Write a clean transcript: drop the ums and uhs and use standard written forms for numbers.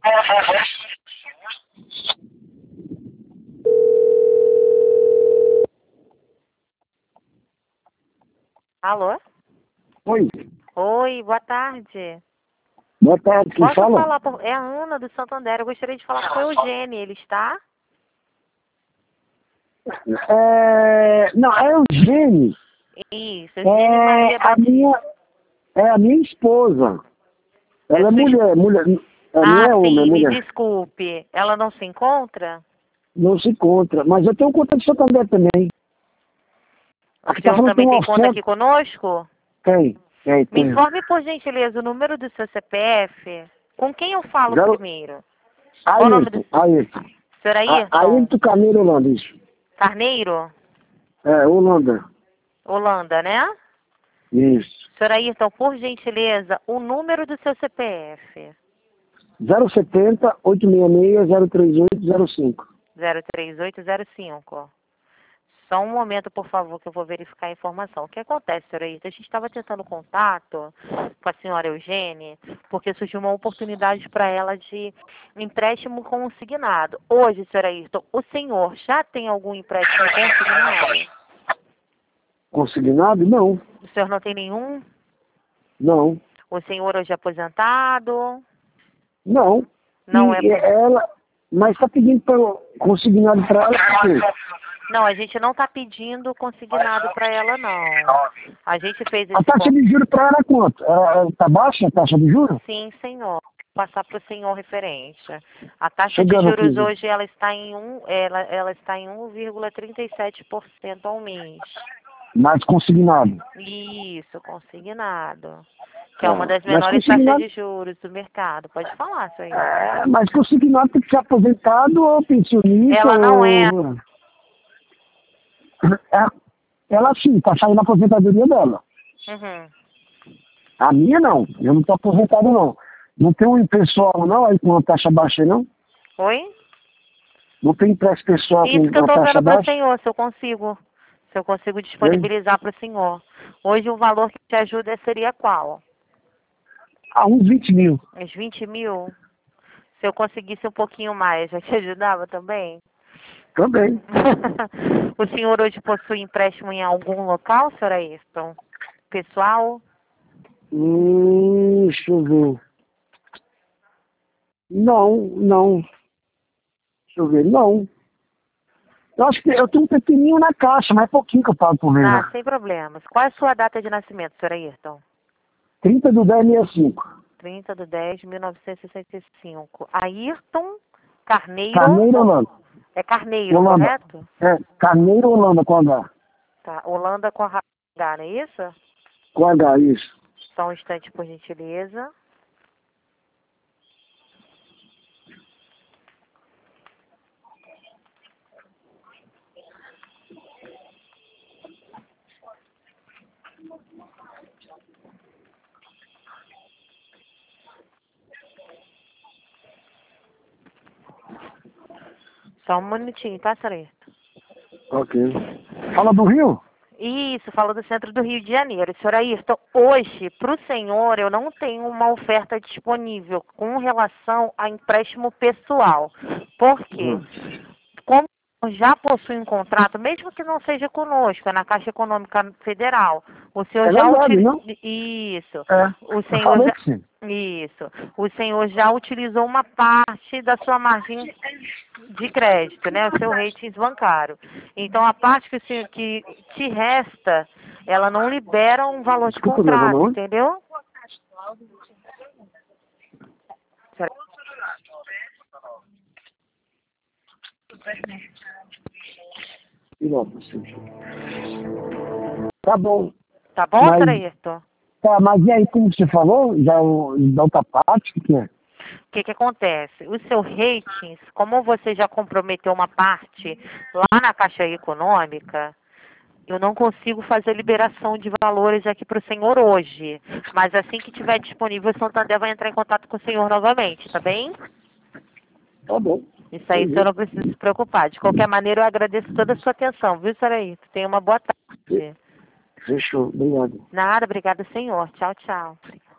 Alô? Oi, Oi, boa tarde. boa tarde, quem Posso fala? falar? É a Ana do Santander. Eu gostaria de falar com o Eugênio. Ele está? Não, é o Eugênio. Isso, Eugênio Maria Batista. É a minha esposa. Ela é mulher, não é homem, é Sim, me mulher. desculpe. Ela não se encontra? Não se encontra, mas eu tenho conta de Santander também. O Aqui tá senhor falando que tem também uma tem conta oferta. aqui conosco? Tem. Me informe, por gentileza, o número do seu CPF. Com quem eu falo Zero... primeiro? Qual o nome do Ayrton. senhor Ayrton? Ayrton Carneiro Holanda, isso. Carneiro? É, Holanda. Holanda, né? Isso. Senhor Ayrton, por gentileza, o número do seu CPF. 070 866 03805. 03805. Só um momento, por favor, que eu vou verificar a informação. O que acontece, senhora Ita? A gente estava tentando contato com a senhora Eugênia, porque surgiu uma oportunidade para ela de empréstimo consignado. Hoje, senhora Ita, o senhor já tem algum empréstimo consignado? Consignado? Não. O senhor não tem nenhum? Não. O senhor hoje é aposentado? Não. Não é E ela... Mas está pedindo consignado para ela por quê? Não, a gente não está pedindo consignado para ela, não. A gente fez A esse... taxa de juros para ela é quanto? Está baixa a taxa de juros? Sim, senhor. Vou passar para o senhor referência. A taxa Chegando de juros aqui. hoje ela está em ela está em 1,37% ao mês. Mais consignado. Isso, consignado. Que é uma das Mas menores taxas de juros do mercado. Pode falar, senhor. mas consignado tem que ser aposentado ou pensionista. Ela não é. Ela sim, está saindo a aposentadoria dela. Uhum. A minha não. Eu não estou aposentado não. Não tem um pessoal não aí com uma taxa baixa não? Oi? Não tem empréstimo pessoal com Isso que eu uma estou taxa vendo para o baixa? senhor, se eu consigo. Se eu consigo disponibilizar para o senhor. Hoje o valor que te ajuda seria qual? Uns 20 mil. Uns 20 mil? Se eu conseguisse um pouquinho mais, já te ajudava também? Também. O senhor hoje possui empréstimo em algum local, senhora Ayrton? Pessoal? Deixa eu ver. Não. Deixa eu ver, não. Eu acho que eu tenho um pequenininho na caixa, mas é pouquinho que eu pago por mês. Ah, sem problemas. Qual é a sua data de nascimento, senhora Ayrton? 30/10/65. 30/10/1965. Ayrton Carneiro? Carneiro Holanda. É Carneiro, Holanda. correto? É, Carneiro Holanda com H. Tá, Holanda com H, não é isso? Com H, isso. Só um instante, por gentileza. Só um minutinho, tá, senhora Ayrton? Ok. Fala do Rio? Isso, falou do centro do Rio de Janeiro. Senhora Ayrton, hoje, para o senhor, eu não tenho uma oferta disponível com relação a empréstimo pessoal. Por quê? Como já possui um contrato, mesmo que não seja conosco, é na Caixa Econômica Federal, o senhor É já verdade, utilizou... não? Isso. É. O Eu senhor falei já... que sim. Isso. O senhor já utilizou uma parte da sua margem de crédito, né? O seu rating bancário. Então, a parte que te resta, ela não libera um valor de Desculpa, meu contrato, irmão. entendeu? Tá bom. Tá bom, Mas, senhora Ayrton? mas e aí, como você falou, já da outra parte, o que é? O que acontece? O seu ratings, como você já comprometeu uma parte lá na Caixa Econômica, eu não consigo fazer liberação de valores aqui para o senhor hoje. Mas assim que tiver disponível, o Santander vai entrar em contato com o senhor novamente, tá bem? Tá bom. Isso aí o senhor não precisa se preocupar. De qualquer maneira, eu agradeço toda a sua atenção, viu, senhora Ayrton? Tenha uma boa tarde. Fechou. Obrigado. Nada, obrigada, senhor. Tchau, tchau.